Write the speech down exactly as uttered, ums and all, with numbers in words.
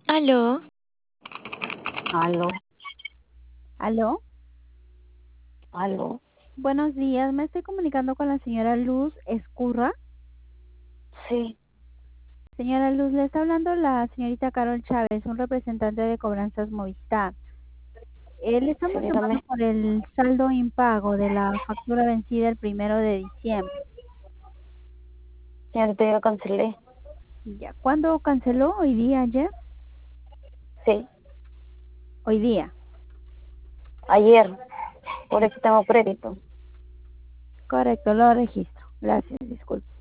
Aló, Aló, Aló, aló, buenos días. Me estoy comunicando con la señora Luz Escurra. sí, Señora Luz, le está hablando la señorita Carol Chávez, un representante de Cobranzas Movistar. Eh, le sí, estamos llamando dígame. por el saldo impago de la factura vencida el primero de diciembre. Señorita, yo lo cancelé. Ya, ¿cuándo canceló? ¿Hoy día, ayer? Sí, Hoy día. ayer, por eso tengo crédito. Correcto, lo registro. Gracias, disculpe.